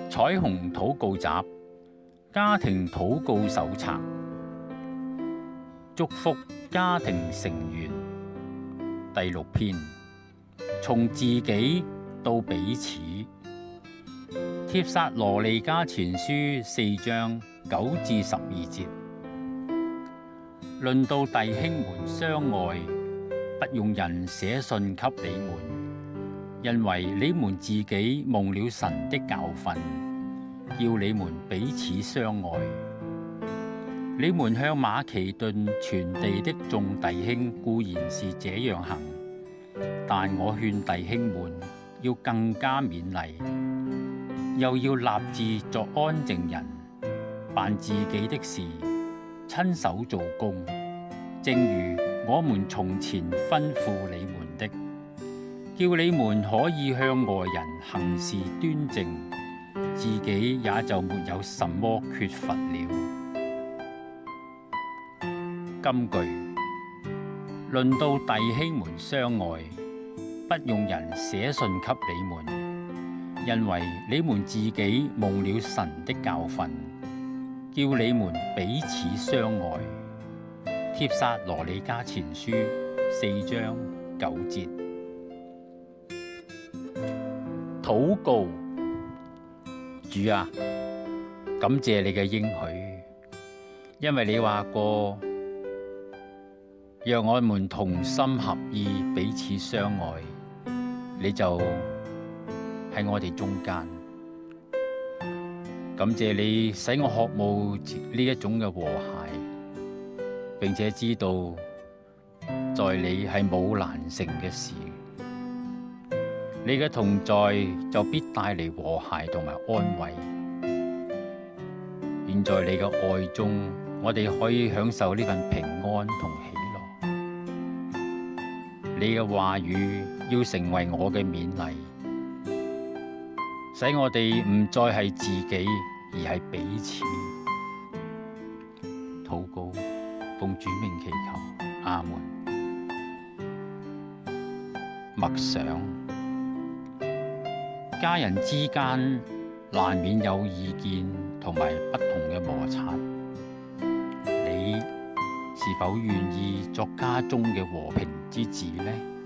彩虹禱告集家庭禱告手冊，祝福家庭成員，第6篇，從自己到彼此。帖撒羅尼迦前書4章9至12節，論到弟兄們相愛，不用人寫信給你們，因為你們自己蒙了神的教訓，叫你們彼此相愛。你們向馬其頓全地的眾弟兄固然是這樣行，但我勸弟兄們要更加勉勵，又要立志作安靜人，辦自己的事，親手做工，正如我們從前吩咐你們的，叫你們可以向外人行事端正，自己也就沒有什麼缺乏了。金句，論到弟兄們相愛，不用人寫信給你們，因為你們自己蒙了神的教訓，叫你們彼此相愛。帖撒羅尼迦前書4章9節。禱告，主啊，感謝你嘅應許，因為你話過，讓我們同心合意彼此相愛，你就喺我哋中間。感謝你使我渴慕呢一種嘅和諧，並且知道在你係冇難成嘅事，你嘅同在就必帶嚟和諧同埋安慰。現在你嘅愛中，我哋可以享受呢份平安同喜樂。你嘅話語要成為我嘅勉勵，使我哋唔再係自己，而係彼此。禱告，奉主名祈求，阿門。默想，家人之間難免有意見同埋不同嘅摩擦，你是否願意作家中嘅和平之子呢？